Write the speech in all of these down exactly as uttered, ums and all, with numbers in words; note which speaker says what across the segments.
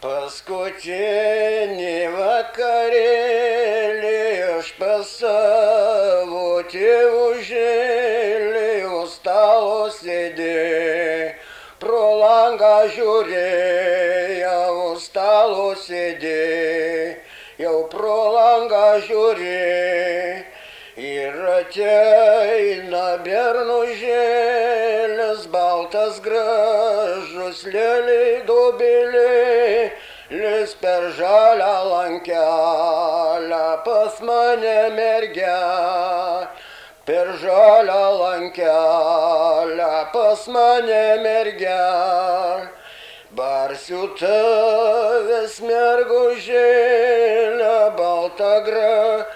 Speaker 1: Paskutinį vakarėlį aš pas savo tėvužėlį už stalo sėdėjau, pro langą žiūrėjau, už stalo sėdėjau, jau pro langą žiūrėjau. Ir ateina bernužėlis, baltas gražus, lėliai dobėliai, lis per žalią lankelę pas mane mergelė, per žalią lankelę pas mane mergelė. Barsiu tavęs mergužėlę, balta gražulėlė,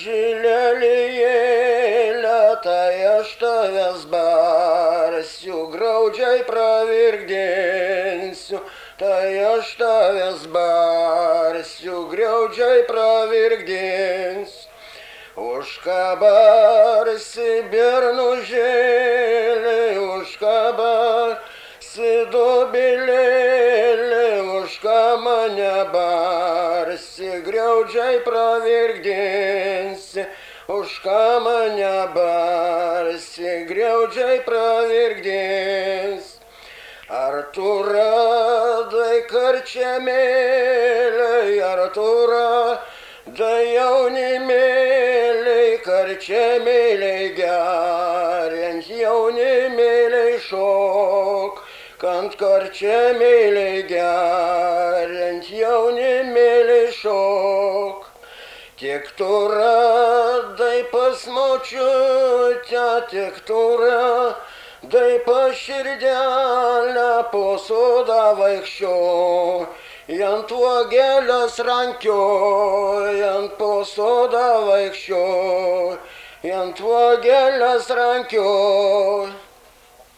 Speaker 1: tai aš tavęs barsiu, graudžiai pravirkdinsiu, tai aš tavęs barsiu, graudžiai pravirkdinsiu. Už ką barsi bernužėlė, už ką barsi dobėlėlė, už ką mane barsi, graudžiai pravirkdinsi, už ką mane barsi, graudžiai pravirkdinsi. Ar tu radai karčiamėlį, ar tu radai jaunimėlį, karčiamėlį geriant, jaunimėlį šok, kant karčiamėlį geriant, jaunimėlį šok. Tik tu radai pas močiutę, tik tu radai pas širdelę, po sodą vaikščiojo, ant uogelės rankiojo, ant po sodą vaikščiojo, ant uogelės rankiojo.